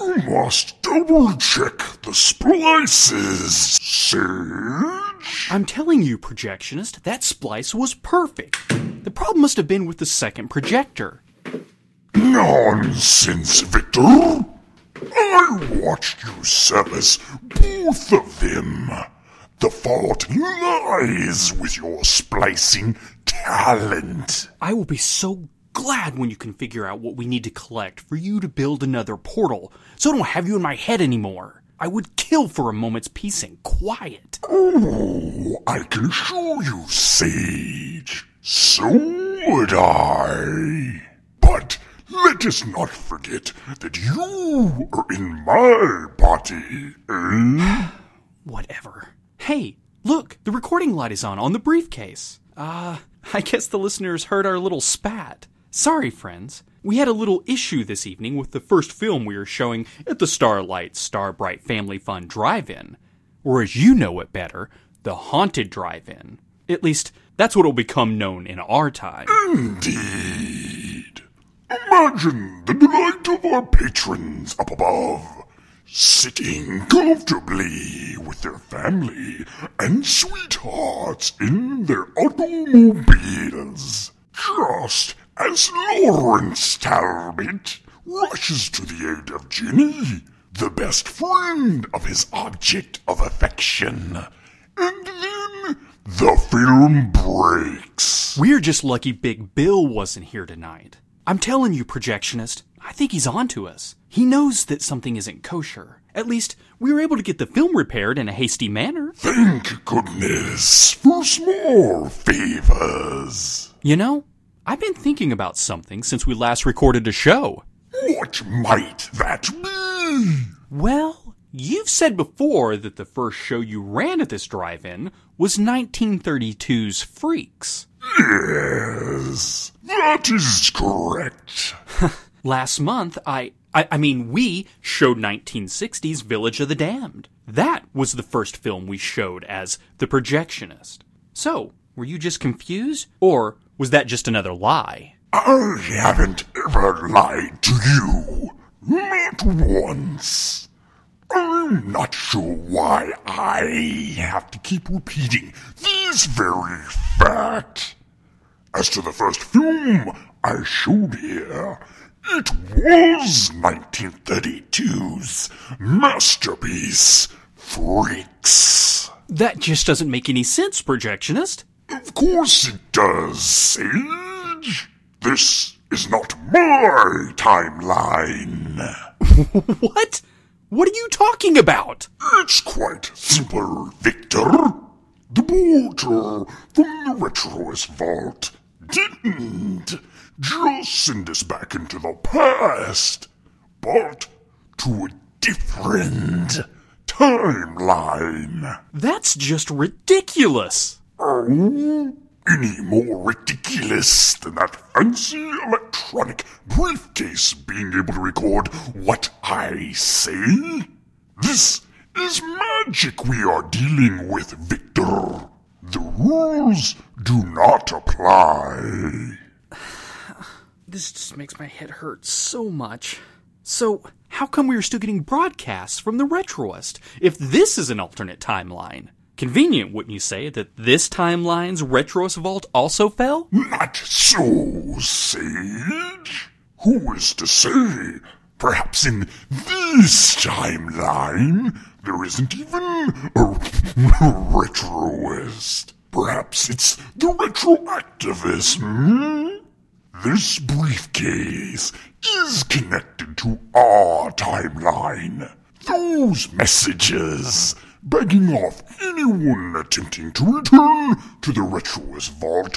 You must double-check the splices, Sage. I'm telling you, projectionist, that splice was perfect. The problem must have been with the second projector. Nonsense, Victor. I watched you service both of them. The fault lies with your splicing talent. I will be so glad when you can figure out what we need to collect for you to build another portal, so I don't have you in my head anymore. I would kill for a moment's peace and quiet. Oh, I can assure you, Sage. So would I. But let us not forget that you are in my party, eh? Whatever. Hey, look, the recording light is on the briefcase. I guess the listeners heard our little spat. Sorry, friends. We had a little issue this evening with the first film we were showing at the Starlight Starbright Family Fun Drive-In. Or as you know it better, the Haunted Drive-In. At least, that's what will become known in our time. Indeed. Imagine the delight of our patrons up above, sitting comfortably with their family and sweethearts in their automobiles, just as Lawrence Talbot rushes to the aid of Jenny, the best friend of his object of affection. And then the film breaks. We're just lucky Big Bill wasn't here tonight. I'm telling you, projectionist, I think he's onto us. He knows that something isn't kosher. At least, we were able to get the film repaired in a hasty manner. Thank goodness for small favors. You know, I've been thinking about something since we last recorded a show. What might that be? Well, you've said before that the first show you ran at this drive-in was 1932's Freaks. Yes, that is correct. Last month, we showed 1960's Village of the Damned. That was the first film we showed as The Projectionist. So, were you just confused? Or was that just another lie? I haven't ever lied to you. Not once. I'm not sure why I have to keep repeating this very fact. As to the first film I showed here, it was 1932's masterpiece, Freaks. That just doesn't make any sense, projectionist. Of course it does, Sage. This is not my timeline. What? What are you talking about? It's quite simple, Victor. The portal from the Retroist Vault didn't just send us back into the past, but to a different timeline. That's just ridiculous. Oh, any more ridiculous than that fancy electronic briefcase being able to record what I say? This is magic we are dealing with, Victor. The rules do not apply. This just makes my head hurt so much. So, how come we are still getting broadcasts from the Retroist if this is an alternate timeline? Convenient, wouldn't you say, that this timeline's Retroist Vault also fell? Not so, Sage. Who is to say? Perhaps in this timeline, there isn't even a Retroist. Perhaps it's the retroactivist, This briefcase is connected to our timeline. Those messages begging off anyone attempting to return to the Retroist Vault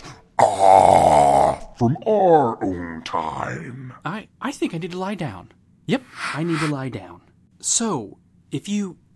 are from our own time. I think I need to lie down. Yep, I need to lie down. So, if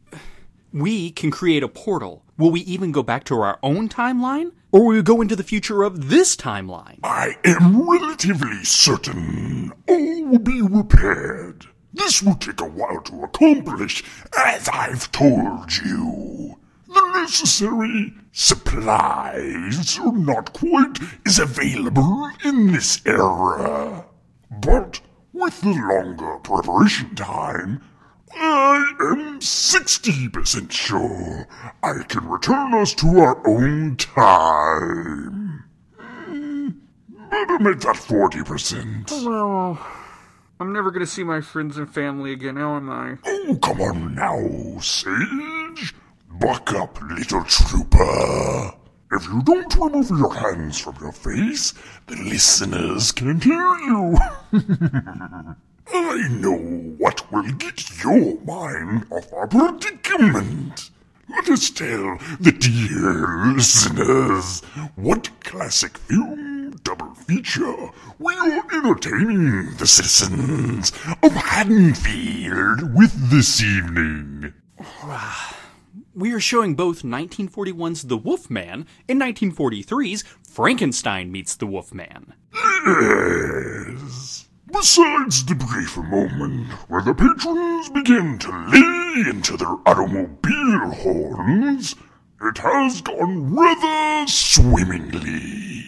we can create a portal, will we even go back to our own timeline? Or will we go into the future of this timeline? I am relatively certain all will be repaired. This will take a while to accomplish, as I've told you. The necessary supplies are not quite as available in this era. But with the longer preparation time, I am 60% sure I can return us to our own time. Better make that 40%. Well, I'm never gonna see my friends and family again, how am I? Oh, come on now, Sage. Buck up, little trooper. If you don't remove your hands from your face, the listeners can't hear you. I know what will get your mind off our predicament. Let us tell the dear listeners what classic film double feature we are entertaining the citizens of Haddonfield with this evening. We are showing both 1941's The Wolfman and 1943's Frankenstein Meets the Wolfman. Yes. Besides the brief moment where the patrons begin to lay into their automobile horns, it has gone rather swimmingly.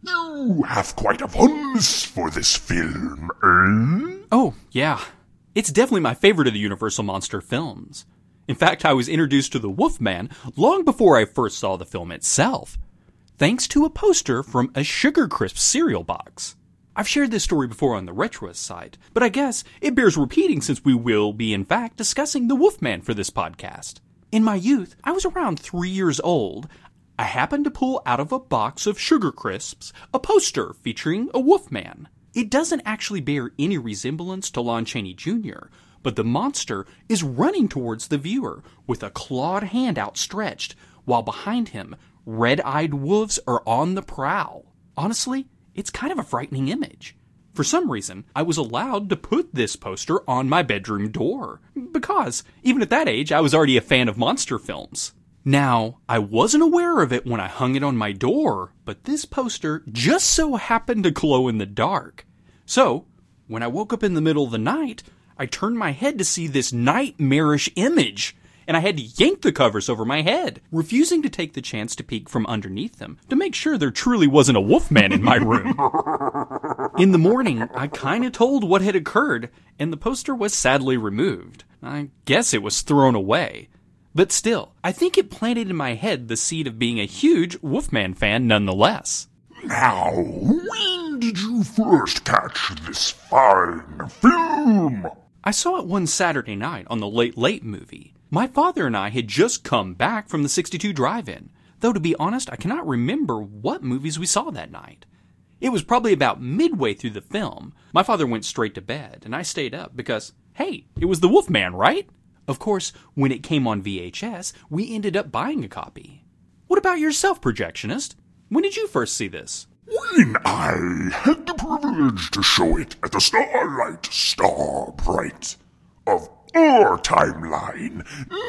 You have quite a fondness for this film, eh? Oh, yeah. It's definitely my favorite of the Universal Monster films. In fact, I was introduced to the Wolfman long before I first saw the film itself, thanks to a poster from a Sugar Crisp cereal box. I've shared this story before on the Retroist site, but I guess it bears repeating since we will be, in fact, discussing the Wolfman for this podcast. In my youth, I was around 3 years old. I happened to pull out of a box of Sugar Crisps a poster featuring a Wolfman. It doesn't actually bear any resemblance to Lon Chaney Jr., but the monster is running towards the viewer with a clawed hand outstretched, while behind him, red-eyed wolves are on the prowl. Honestly, it's kind of a frightening image. For some reason, I was allowed to put this poster on my bedroom door, because, even at that age, I was already a fan of monster films. Now, I wasn't aware of it when I hung it on my door, but this poster just so happened to glow in the dark. So, when I woke up in the middle of the night, I turned my head to see this nightmarish image, and I had to yank the covers over my head, refusing to take the chance to peek from underneath them to make sure there truly wasn't a Wolfman in my room. In the morning, I kinda told what had occurred, and the poster was sadly removed. I guess it was thrown away. But still, I think it planted in my head the seed of being a huge Wolfman fan nonetheless. Now, when did you first catch this fine film? I saw it one Saturday night on the Late Late movie. My father and I had just come back from the 62 drive-in, though to be honest, I cannot remember what movies we saw that night. It was probably about midway through the film. My father went straight to bed, and I stayed up because, hey, it was the Wolfman, right? Of course, when it came on VHS, we ended up buying a copy. What about yourself, projectionist? When did you first see this? When I had the privilege to show it at the Starlight Starbright of our timeline,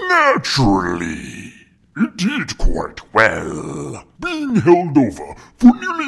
naturally, it did quite well, being held over for nearly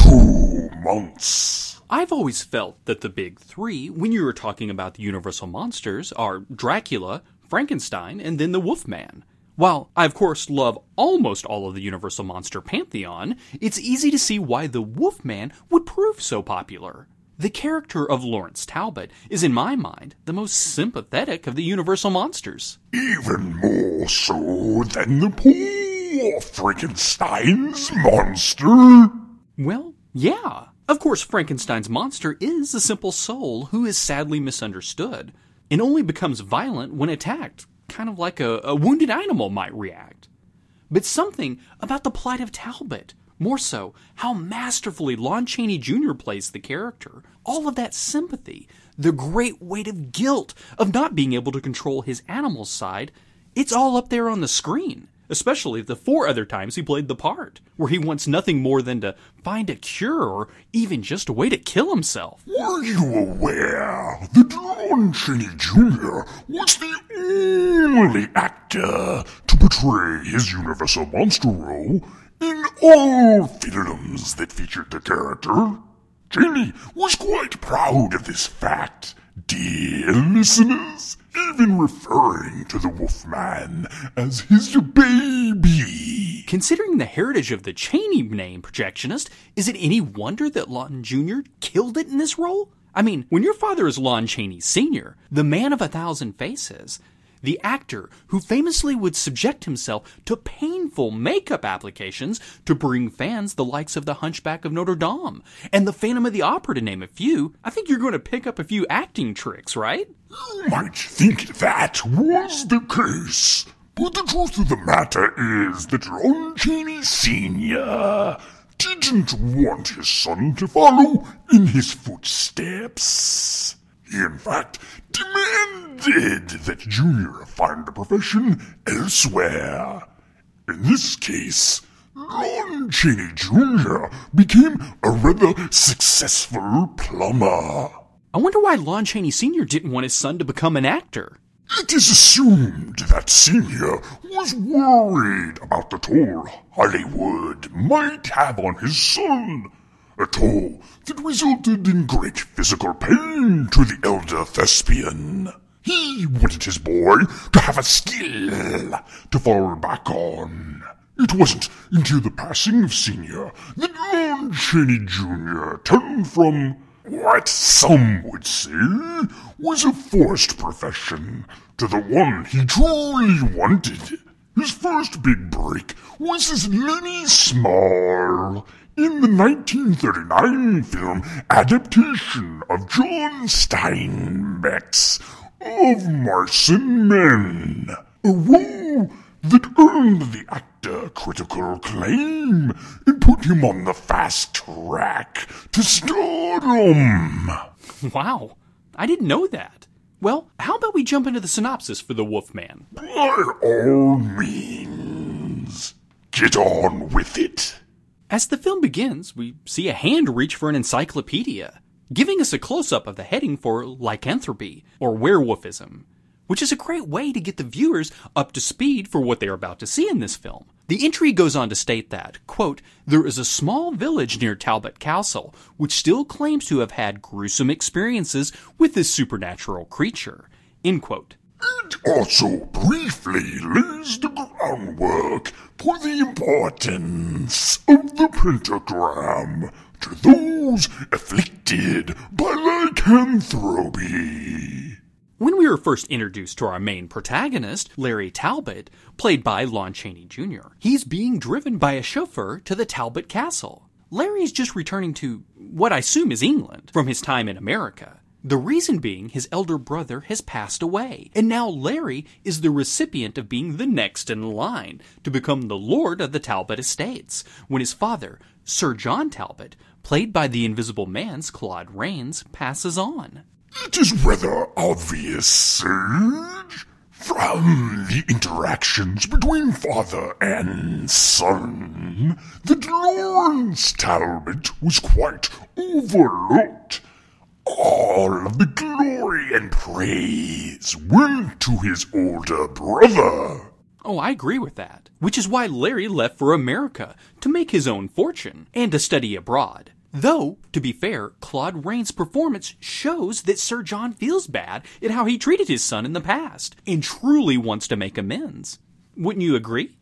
2 months. I've always felt that the big three, when you were talking about the Universal monsters, are Dracula, Frankenstein, and then the Wolfman. While I, of course, love almost all of the Universal Monster pantheon, it's easy to see why the Wolfman would prove so popular. The character of Lawrence Talbot is, in my mind, the most sympathetic of the Universal monsters. Even more so than the poor Frankenstein's monster? Well, yeah. Of course, Frankenstein's monster is a simple soul who is sadly misunderstood, and only becomes violent when attacked, kind of like a wounded animal might react. But something about the plight of Talbot, more so, how masterfully Lon Chaney Jr. plays the character, all of that sympathy, the great weight of guilt of not being able to control his animal side, it's all up there on the screen. Especially the 4 other times he played the part, where he wants nothing more than to find a cure or even just a way to kill himself. Were you aware that Lon Chaney Jr. was the only actor to portray his Universal Monster role in all films that featured the character? Chaney was quite proud of this fact, dear listeners, even referring to the Wolfman as his baby. Considering the heritage of the Chaney name, projectionist, is it any wonder that Lawton Jr. killed it in this role? I mean, when your father is Lon Chaney Sr., the man of 1,000 faces, the actor who famously would subject himself to painful makeup applications to bring fans the likes of the Hunchback of Notre Dame and the Phantom of the Opera, to name a few, I think you're going to pick up a few acting tricks, right? You might think that was the case, but the truth of the matter is that Lon Chaney Sr. didn't want his son to follow in his footsteps. He, in fact, demanded that Junior find a profession elsewhere. In this case, Lon Chaney Jr. became a rather successful plumber. I wonder why Lon Chaney Sr. didn't want his son to become an actor. It is assumed that Senior was worried about the toll Hollywood might have on his son, a toll that resulted in great physical pain to the elder thespian. He wanted his boy to have a skill to fall back on. It wasn't until the passing of Senior that Lon Chaney Jr. turned from what some would say was a forced profession to the one he truly wanted. His first big break was as Lenny Small in the 1939 film adaptation of John Steinbeck's Of Mice and Men, a role that earned the actor critical acclaim and put him on the fast track to stardom. Wow, I didn't know that. Well, how about we jump into the synopsis for The Wolfman? By all means, get on with it. As the film begins, we see a hand reach for an encyclopedia, giving us a close-up of the heading for lycanthropy, or werewolfism, which is a great way to get the viewers up to speed for what they are about to see in this film. The entry goes on to state that, quote, there is a small village near Talbot Castle which still claims to have had gruesome experiences with this supernatural creature, end quote. It also briefly lays the groundwork for the importance of the pentagram to those afflicted by lycanthropy. When we were first introduced to our main protagonist, Larry Talbot, played by Lon Chaney Jr., he's being driven by a chauffeur to the Talbot Castle. Larry's just returning to what I assume is England from his time in America. The reason being his elder brother has passed away, and now Larry is the recipient of being the next in line to become the lord of the Talbot estates, when his father, Sir John Talbot, played by the Invisible Man's Claude Rains, passes on. It is rather obvious, Serge, from the interactions between father and son, that Lawrence Talbot was quite overlooked. All of the glory and praise went to his older brother. Oh, I agree with that. Which is why Larry left for America to make his own fortune and to study abroad. Though, to be fair, Claude Rains' performance shows that Sir John feels bad at how he treated his son in the past and truly wants to make amends. Wouldn't you agree?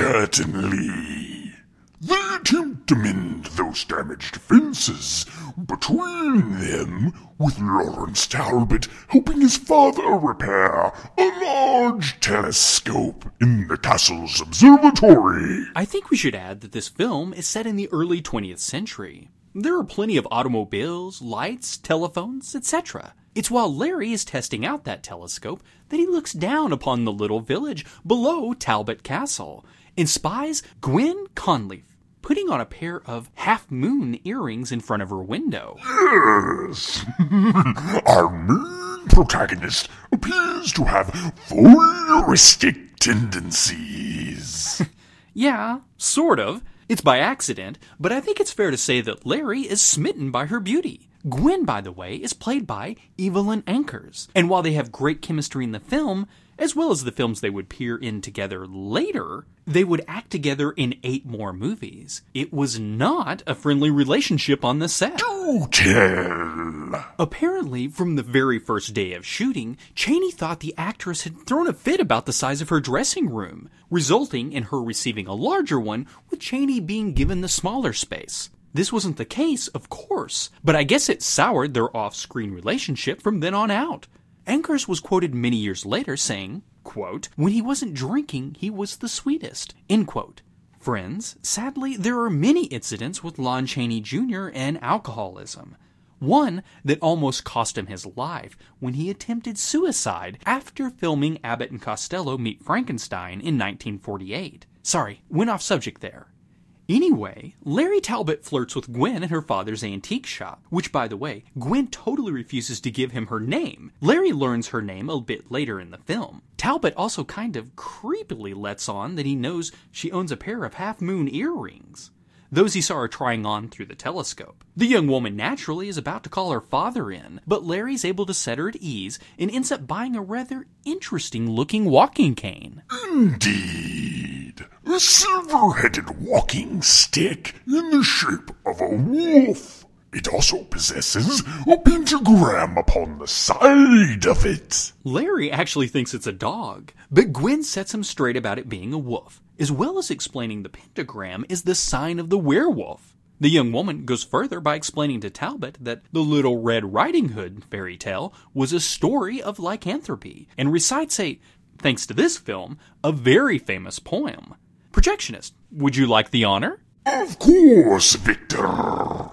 Certainly. They attempt to mend those damaged fences between them, with Lawrence Talbot helping his father repair a large telescope in the castle's observatory. I think we should add that this film is set in the early 20th century. There are plenty of automobiles, lights, telephones, etc. It's while Larry is testing out that telescope that he looks down upon the little village below Talbot Castle and spies Gwen Conliffe putting on a pair of half-moon earrings in front of her window. Yes, our main protagonist appears to have voyeuristic tendencies. Yeah, sort of. It's by accident, but I think it's fair to say that Larry is smitten by her beauty. Gwen, by the way, is played by Evelyn Ankers, and while they have great chemistry in the film, as well as the films they would appear in together later, they would act together in 8 more movies. It was not a friendly relationship on the set. Do tell. Apparently, from the very first day of shooting, Chaney thought the actress had thrown a fit about the size of her dressing room, resulting in her receiving a larger one, with Chaney being given the smaller space. This wasn't the case, of course, but I guess it soured their off-screen relationship from then on out. Anchors was quoted many years later saying, quote, "When he wasn't drinking, he was the sweetest," end quote. Friends, sadly, there are many incidents with Lon Chaney Jr. and alcoholism. One that almost cost him his life when he attempted suicide after filming Abbott and Costello Meet Frankenstein in 1948. Sorry, went off subject there. Anyway, Larry Talbot flirts with Gwen at her father's antique shop, which, by the way, Gwen totally refuses to give him her name. Larry learns her name a bit later in the film. Talbot also kind of creepily lets on that he knows she owns a pair of half-moon earrings. Those he saw her trying on through the telescope. The young woman naturally is about to call her father in, but Larry's able to set her at ease and ends up buying a rather interesting-looking walking cane. Indeed. A silver-headed walking stick in the shape of a wolf. It also possesses a pentagram upon the side of it. Larry actually thinks it's a dog, but Gwen sets him straight about it being a wolf, as well as explaining the pentagram is the sign of the werewolf. The young woman goes further by explaining to Talbot that the Little Red Riding Hood fairy tale was a story of lycanthropy, and recites thanks to this film, a very famous poem. Projectionist, would you like the honor? Of course, Victor.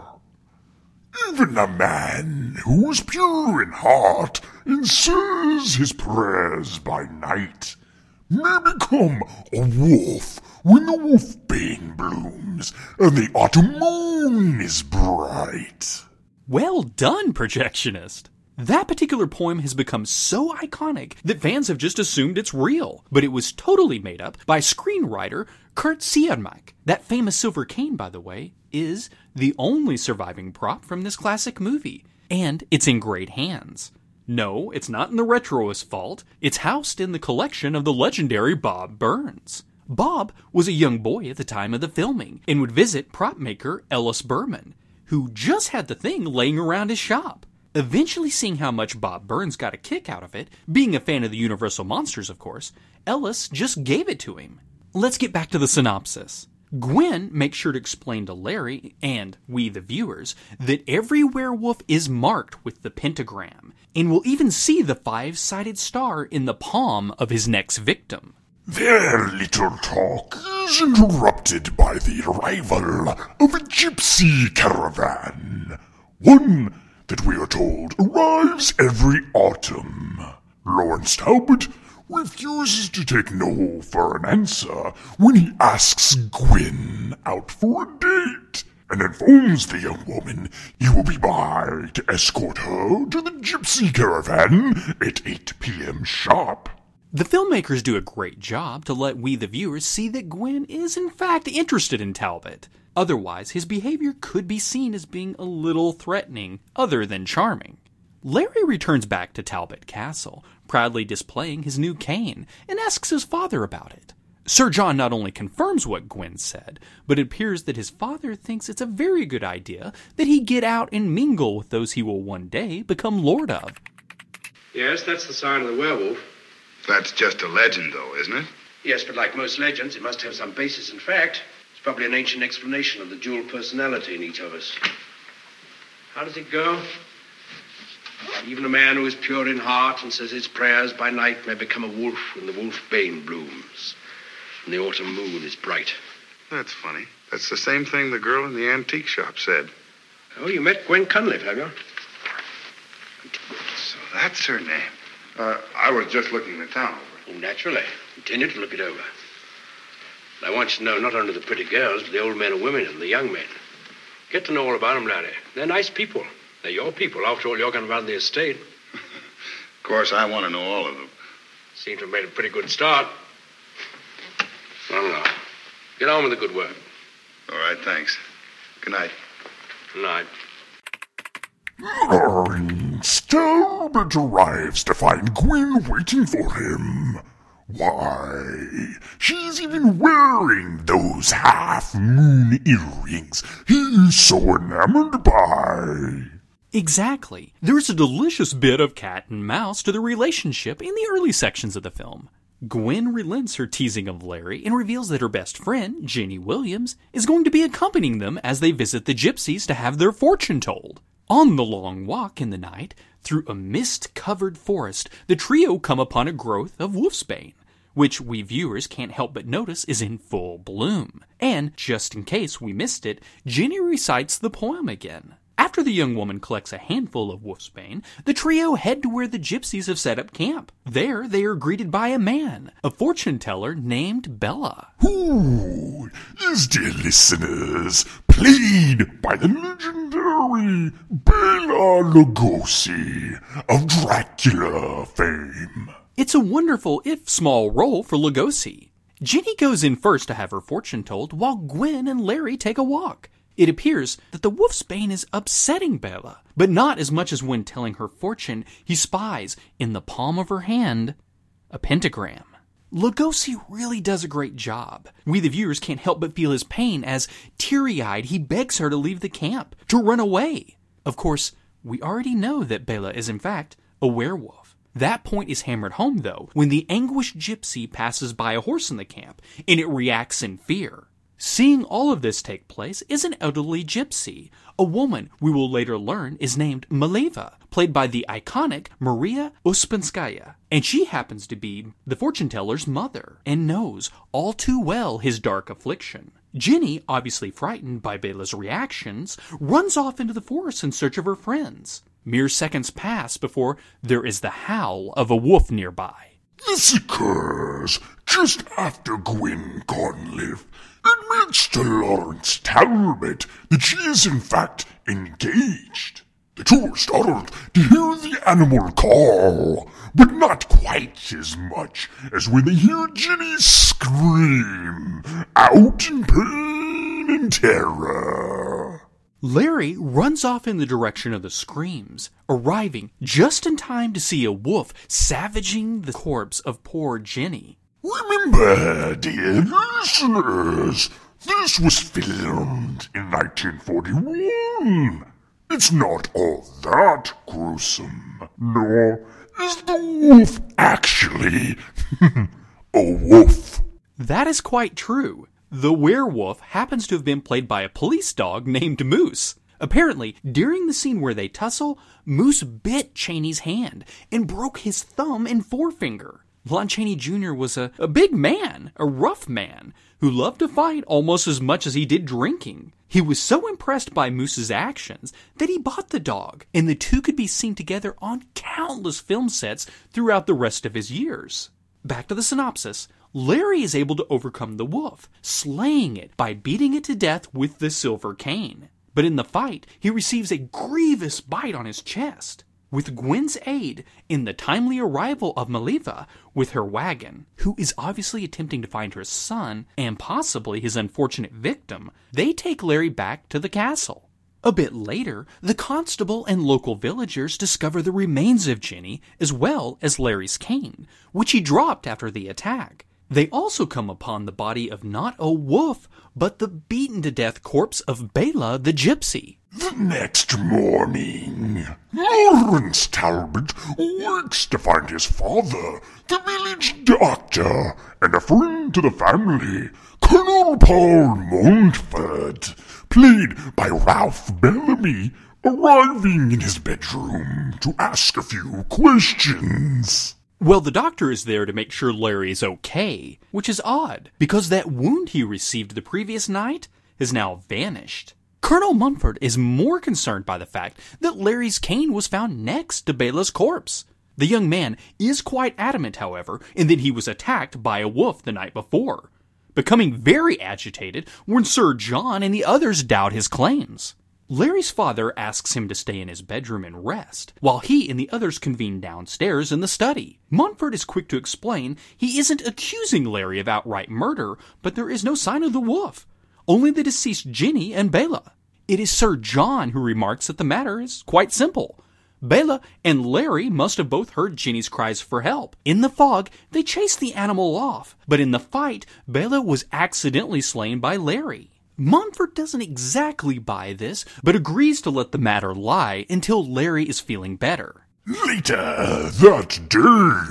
Even a man who is pure in heart and says his prayers by night may become a wolf when the wolfbane blooms and the autumn moon is bright. Well done, Projectionist. That particular poem has become so iconic that fans have just assumed it's real, but it was totally made up by screenwriter Kurt Siodmak. That famous silver cane, by the way, is the only surviving prop from this classic movie, and it's in great hands. No, it's not in the retroist vault. It's housed in the collection of the legendary Bob Burns. Bob was a young boy at the time of the filming and would visit prop maker Ellis Berman, who just had the thing laying around his shop. Eventually seeing how much Bob Burns got a kick out of it, being a fan of the Universal Monsters, of course, Ellis just gave it to him. Let's get back to the synopsis. Gwen makes sure to explain to Larry, and we the viewers, that every werewolf is marked with the pentagram, and will even see the 5-sided star in the palm of his next victim. Their little talk is interrupted by the arrival of a gypsy caravan. One that we are told arrives every autumn. Lawrence Talbot refuses to take no for an answer when he asks Gwen out for a date, and informs the young woman he will be by to escort her to the gypsy caravan at 8 p.m. sharp. The filmmakers do a great job to let we the viewers see that Gwen is in fact interested in Talbot. Otherwise, his behavior could be seen as being a little threatening, other than charming. Larry returns back to Talbot Castle, proudly displaying his new cane, and asks his father about it. Sir John not only confirms what Gwen said, but it appears that his father thinks it's a very good idea that he get out and mingle with those he will one day become lord of. Yes, that's the sign of the werewolf. That's just a legend, though, isn't it? Yes, but like most legends, it must have some basis in fact. It's probably an ancient explanation of the dual personality in each of us. How does it go? Even a man who is pure in heart and says his prayers by night may become a wolf when the wolfbane blooms and the autumn moon is bright. That's funny. That's the same thing the girl in the antique shop said. Oh, you met Gwen Cunliffe, have you? So that's her name. I was just looking the town over. Oh, naturally. Continue to look it over. I want you to know not only the pretty girls, but the old men and women and the young men. Get to know all about them, Larry. They're nice people. They're your people. After all, you're going to run the estate. Of course, I want to know all of them. Seem to have made a pretty good start. Well, now, get on with the good work. All right, thanks. Good night. Good night. Lawrence Talbot arrives to find Gwen waiting for him. Why, she's even wearing those half-moon earrings he's so enamored by. Exactly. There's a delicious bit of cat and mouse to the relationship in the early sections of the film. Gwen relents her teasing of Larry and reveals that her best friend, Jenny Williams, is going to be accompanying them as they visit the gypsies to have their fortune told. On the long walk in the night, through a mist-covered forest, the trio come upon a growth of wolfsbane, which we viewers can't help but notice is in full bloom. And, just in case we missed it, Jenny recites the poem again. After the young woman collects a handful of wolfsbane, the trio head to where the gypsies have set up camp. There, they are greeted by a man, a fortune teller named Bella. Who is, dear listeners, played by the legendary Bela Lugosi of Dracula fame. It's a wonderful, if small, role for Lugosi. Jenny goes in first to have her fortune told, while Gwen and Larry take a walk. It appears that the wolfsbane is upsetting Bella, but not as much as when telling her fortune he spies, in the palm of her hand, a pentagram. Lugosi really does a great job. We the viewers can't help but feel his pain as, teary-eyed, he begs her to leave the camp, to run away. Of course, we already know that Bela is in fact a werewolf. That point is hammered home, though, when the anguished gypsy passes by a horse in the camp, and it reacts in fear. Seeing all of this take place is an elderly gypsy, a woman we will later learn is named Mileva, played by the iconic Maria Uspenskaya, and she happens to be the fortune teller's mother, and knows all too well his dark affliction. Jenny, obviously frightened by Bela's reactions, runs off into the forest in search of her friends. Mere seconds pass before there is the howl of a wolf nearby. This occurs just after Gwen Conliffe admits to Lawrence Talbot that she is in fact engaged. The two are startled to hear the animal call, but not quite as much as when they hear Jenny scream out in pain and terror. Larry runs off in the direction of the screams, arriving just in time to see a wolf savaging the corpse of poor Jenny. Remember, dear listeners, this was filmed in 1941. It's not all that gruesome, nor is the wolf actually a wolf. That is quite true. The werewolf happens to have been played by a police dog named Moose. Apparently, during the scene where they tussle, Moose bit Chaney's hand and broke his thumb and forefinger. Lon Chaney Jr. was a big man, a rough man, who loved to fight almost as much as he did drinking. He was so impressed by Moose's actions that he bought the dog, and the two could be seen together on countless film sets throughout the rest of his years. Back to the synopsis. Larry is able to overcome the wolf, slaying it by beating it to death with the silver cane. But in the fight, he receives a grievous bite on his chest. With Gwen's aid, in the timely arrival of Mileva with her wagon, who is obviously attempting to find her son and possibly his unfortunate victim, they take Larry back to the castle. A bit later, the constable and local villagers discover the remains of Jenny as well as Larry's cane, which he dropped after the attack. They also come upon the body of not a wolf, but the beaten-to-death corpse of Bela the gypsy. The next morning, Lawrence Talbot wakes to find his father, the village doctor, and a friend to the family, Colonel Paul Montfort, played by Ralph Bellamy, arriving in his bedroom to ask a few questions. Well, the doctor is there to make sure Larry is okay, which is odd, because that wound he received the previous night has now vanished. Colonel Montfort is more concerned by the fact that Larry's cane was found next to Bela's corpse. The young man is quite adamant, however, in that he was attacked by a wolf the night before, becoming very agitated when Sir John and the others doubt his claims. Larry's father asks him to stay in his bedroom and rest, while he and the others convene downstairs in the study. Montfort is quick to explain he isn't accusing Larry of outright murder, but there is no sign of the wolf, only the deceased Jenny and Bela. It is Sir John who remarks that the matter is quite simple. Bela and Larry must have both heard Jenny's cries for help. In the fog, they chased the animal off, but in the fight, Bela was accidentally slain by Larry. Montfort doesn't exactly buy this, but agrees to let the matter lie until Larry is feeling better. Later that day,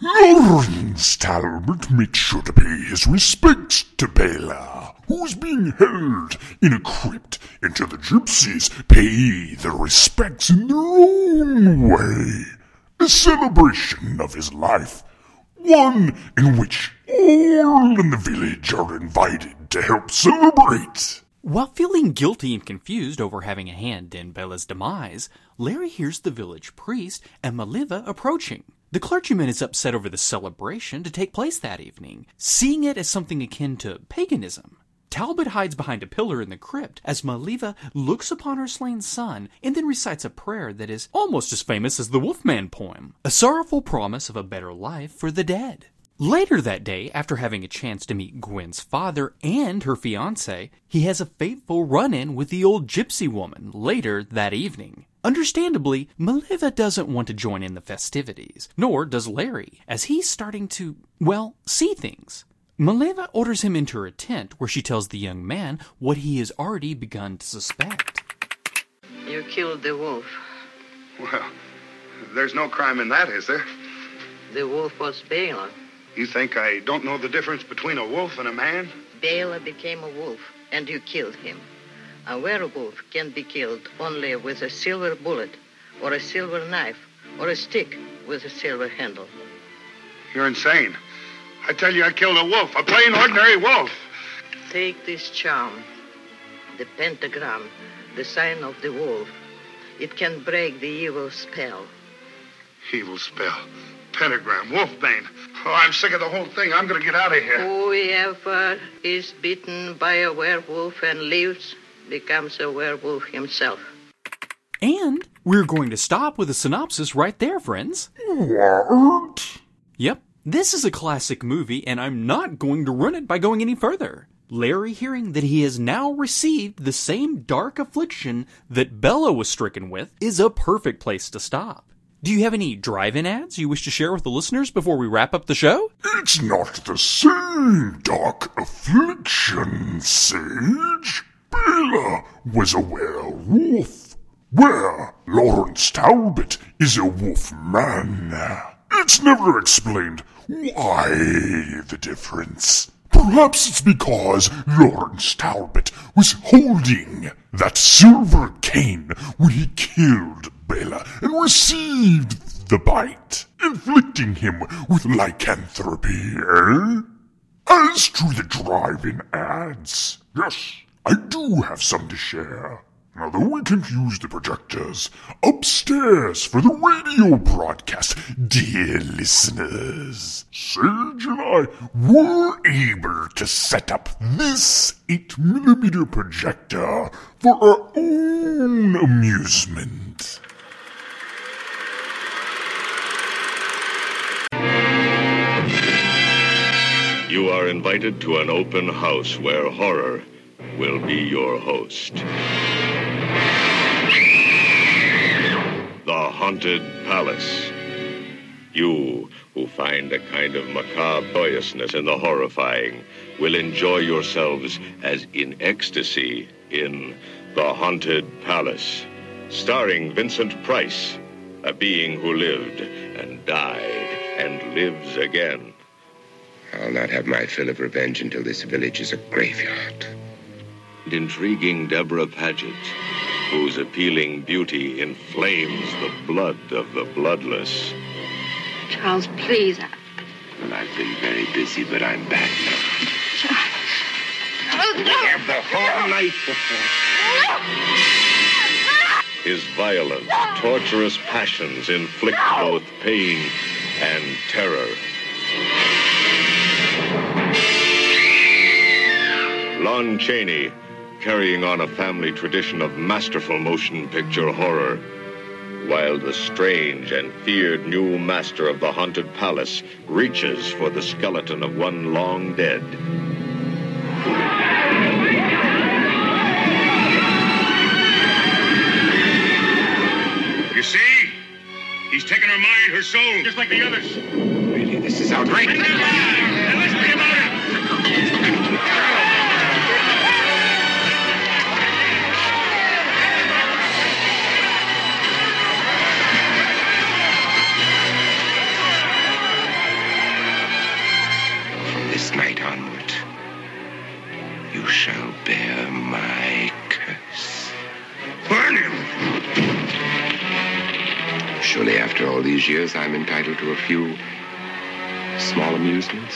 Lawrence Talbot made sure to pay his respects to Bela, who was being held in a crypt until the gypsies pay their respects in their own way. A celebration of his life, one in which all in the village are invited to help celebrate. While feeling guilty and confused over having a hand in Bela's demise, Larry hears the village priest and Maliva approaching. The clergyman is upset over the celebration to take place that evening, seeing it as something akin to paganism. Talbot hides behind a pillar in the crypt as Maliva looks upon her slain son and then recites a prayer that is almost as famous as the Wolfman poem, a sorrowful promise of a better life for the dead. Later that day, after having a chance to meet Gwen's father and her fiancé, he has a fateful run-in with the old gypsy woman later that evening. Understandably, Maliva doesn't want to join in the festivities, nor does Larry, as he's starting to, see things. Maliva orders him into her tent, where she tells the young man what he has already begun to suspect. You killed the wolf. Well, there's no crime in that, is there? The wolf was Bela. You think I don't know the difference between a wolf and a man? Bela became a wolf, and you killed him. A werewolf can be killed only with a silver bullet, or a silver knife, or a stick with a silver handle. You're insane. I tell you, I killed a wolf, a plain, ordinary wolf. Take this charm, the pentagram, the sign of the wolf. It can break the evil spell. Evil spell. Pentagram, wolfbane. Oh, I'm sick of the whole thing. I'm going to get out of here. Whoever is bitten by a werewolf and lives becomes a werewolf himself. And we're going to stop with a synopsis right there, friends. What? Yep, this is a classic movie, and I'm not going to ruin it by going any further. Larry, hearing that he has now received the same dark affliction that Bela was stricken with, is a perfect place to stop. Do you have any drive-in ads you wish to share with the listeners before we wrap up the show? It's not the same dark affliction, Sage. Bela was a werewolf, where Lawrence Talbot is a wolfman. It's never explained why the difference. Perhaps it's because Lawrence Talbot was holding that silver cane when he killed Bela and received the bite, inflicting him with lycanthropy, eh? As to the drive-in ads, yes, I do have some to share. Now, though we can use the projectors upstairs for the radio broadcast, dear listeners, Sage and I were able to set up this 8mm projector for our own amusement. You are invited to an open house where horror will be your host. The Haunted Palace. You, who find a kind of macabre joyousness in the horrifying, will enjoy yourselves as in ecstasy in The Haunted Palace, starring Vincent Price, a being who lived and died and lives again. I'll not have my fill of revenge until this village is a graveyard. Intriguing Deborah Paget, whose appealing beauty inflames the blood of the bloodless. Charles, please. Well, I've been very busy, but I'm back now. Charles, no! Have the whole night His violent, torturous passions inflict both pain and terror. Lon Chaney, carrying on a family tradition of masterful motion picture horror, while the strange and feared new master of the Haunted Palace reaches for the skeleton of one long dead. You see? He's taken her mind, her soul, just like the others. Really, this is outrageous. And let's bring about it. years, I'm entitled to a few small amusements.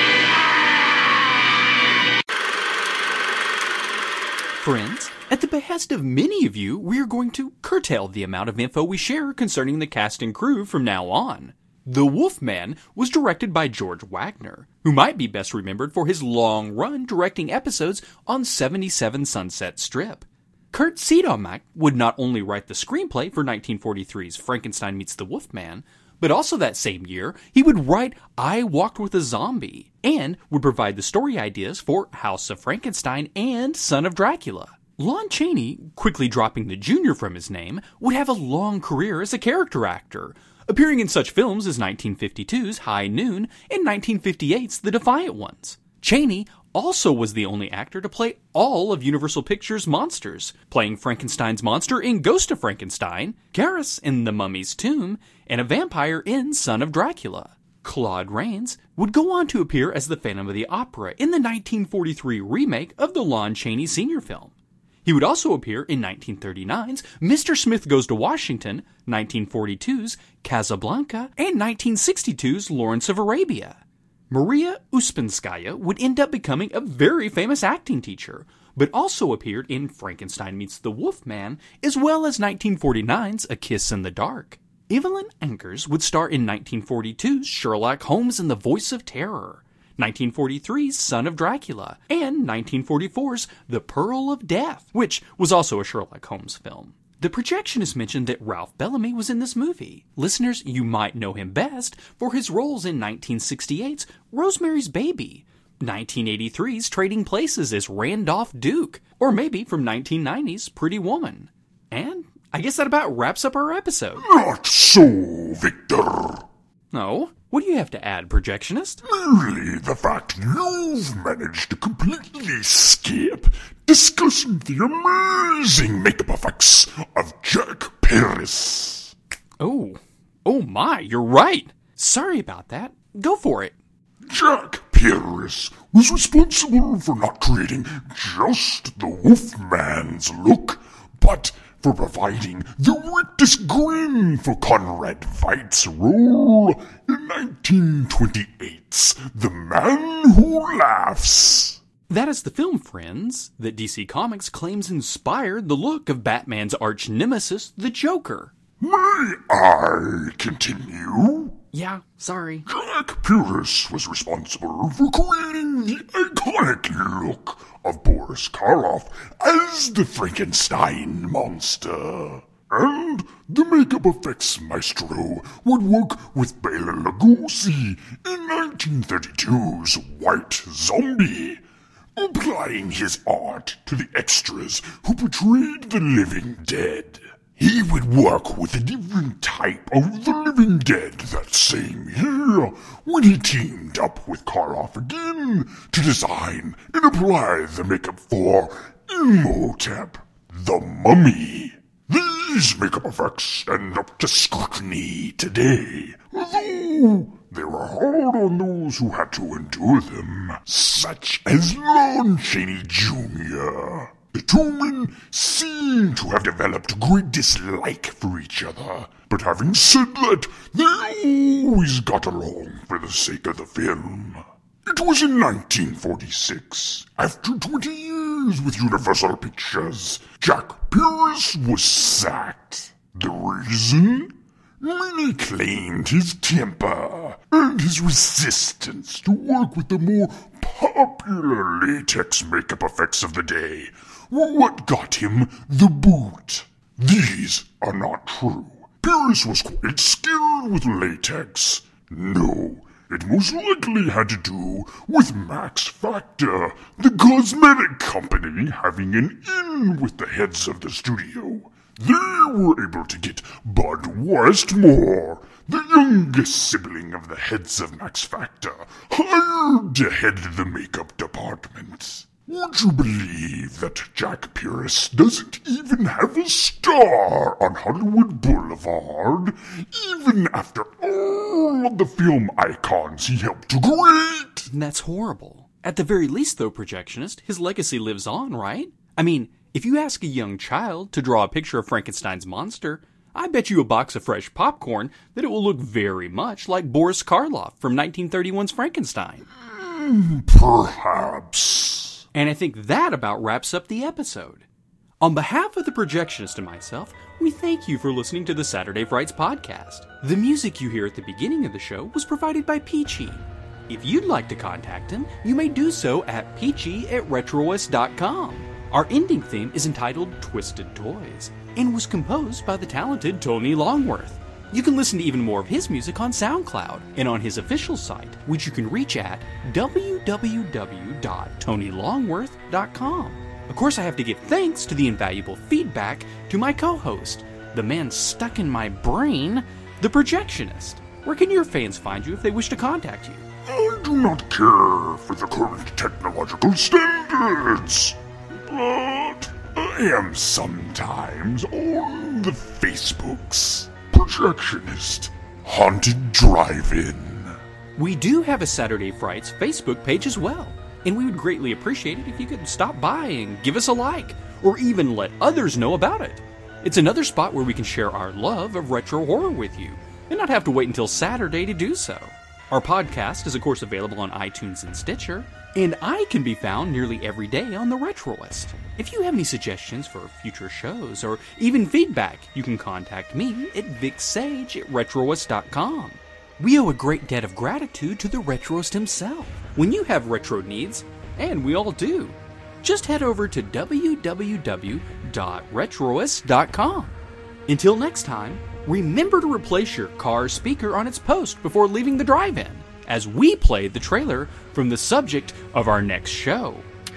Friends, at the behest of many of you, we are going to curtail the amount of info we share concerning the cast and crew from now on. The Wolfman was directed by George Wagner, who might be best remembered for his long run directing episodes on 77 Sunset Strip. Kurt Siodmak would not only write the screenplay for 1943's Frankenstein Meets the Wolfman, but also that same year, he would write I Walked with a Zombie, and would provide the story ideas for House of Frankenstein and Son of Dracula. Lon Chaney, quickly dropping the junior from his name, would have a long career as a character actor, appearing in such films as 1952's High Noon and 1958's The Defiant Ones. Chaney also was the only actor to play all of Universal Pictures' monsters, playing Frankenstein's monster in Ghost of Frankenstein, Garrus in The Mummy's Tomb, and a vampire in Son of Dracula. Claude Rains would go on to appear as the Phantom of the Opera in the 1943 remake of the Lon Chaney Sr. film. He would also appear in 1939's Mr. Smith Goes to Washington, 1942's Casablanca, and 1962's Lawrence of Arabia. Maria Uspenskaya would end up becoming a very famous acting teacher, but also appeared in Frankenstein Meets the Wolfman, as well as 1949's A Kiss in the Dark. Evelyn Ankers would star in 1942's Sherlock Holmes and the Voice of Terror, 1943's Son of Dracula, and 1944's The Pearl of Death, which was also a Sherlock Holmes film. The projectionist mentioned that Ralph Bellamy was in this movie. Listeners, you might know him best for his roles in 1968's Rosemary's Baby, 1983's Trading Places as Randolph Duke, or maybe from 1990's Pretty Woman. And I guess that about wraps up our episode. Not so, Victor. Oh? What do you have to add, projectionist? Merely the fact you've managed to completely skip discussing the amazing makeup effects of Jack Paris. Oh my, you're right. Sorry about that. Go for it. Jack Paris was responsible for not creating just the Wolfman's look, but for providing the wittiest grin for Conrad Veidt's role in 1928's The Man Who Laughs. That is the film, friends, that DC Comics claims inspired the look of Batman's arch nemesis, the Joker. May I continue? Yeah, sorry. Jack Paris was responsible for creating the iconic look of Boris Karloff as the Frankenstein monster. And the makeup effects maestro would work with Bela Lugosi in 1932's White Zombie, applying his art to the extras who portrayed the living dead. He would work with a different type of the living dead that same year when he teamed up with Karloff again to design and apply the makeup for Imhotep, the Mummy. These makeup effects stand up to scrutiny today, though they were hard on those who had to endure them, such as Lon Chaney Jr. The two men seem to have developed a great dislike for each other, but having said that, they always got along for the sake of the film. It was in 1946, after 20 years with Universal Pictures, Jack Paris was sacked. The reason? Many claimed his temper and his resistance to work with the more popular latex makeup effects of the day were what got him the boot. These are not true. Paris was quite skilled with latex. No, it most likely had to do with Max Factor, the cosmetic company, having an in with the heads of the studio. They were able to get Bud Westmore, the youngest sibling of the heads of Max Factor, hired to head the makeup department. Would you believe that Jack Paris doesn't even have a star on Hollywood Boulevard, even after all of the film icons he helped to create? That's horrible. At the very least, though, projectionist, his legacy lives on, right? I mean, if you ask a young child to draw a picture of Frankenstein's monster, I bet you a box of fresh popcorn that it will look very much like Boris Karloff from 1931's Frankenstein. Perhaps. And I think that about wraps up the episode. On behalf of the projectionist and myself, we thank you for listening to the Saturday Frights podcast. The music you hear at the beginning of the show was provided by Peachy. If you'd like to contact him, you may do so at peachy@retroist.com. Our ending theme is entitled Twisted Toys and was composed by the talented Tony Longworth. You can listen to even more of his music on SoundCloud and on his official site, which you can reach at www.tonylongworth.com. Of course, I have to give thanks to the invaluable feedback to my co-host, the man stuck in my brain, the projectionist. Where can your fans find you if they wish to contact you? I do not care for the current technological standards, but I am sometimes on the Facebooks. Projectionist, Haunted Drive-In. We do have a Saturday Frights Facebook page as well, and we would greatly appreciate it if you could stop by and give us a like, or even let others know about it. It's another spot where we can share our love of retro horror with you, and not have to wait until Saturday to do so. Our podcast is of course available on iTunes and Stitcher, and I can be found nearly every day on The Retroist. If you have any suggestions for future shows, or even feedback, you can contact me at vicsage@retroist.com. We owe a great debt of gratitude to the Retroist himself. When you have retro needs, and we all do, just head over to www.retroist.com. Until next time, remember to replace your car's speaker on its post before leaving the drive-in, as we play the trailer from the subject of our next show.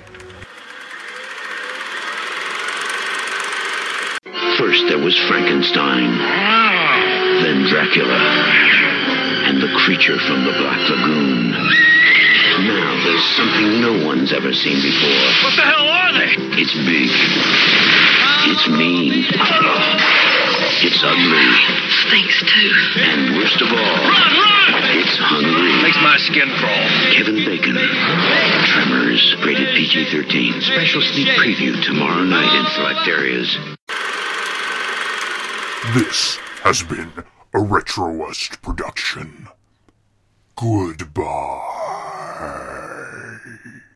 First there was Frankenstein, then Dracula, and the creature from the Black Lagoon. Now there's something no one's ever seen before. What the hell are they? It's big. It's mean. It's ugly. Stinks too. And worst of all, Run! it's hungry. Makes my skin crawl. Kevin Bacon. Tremors, rated PG-13. Special sneak preview tomorrow night in select areas. This has been a Retroist production. Goodbye.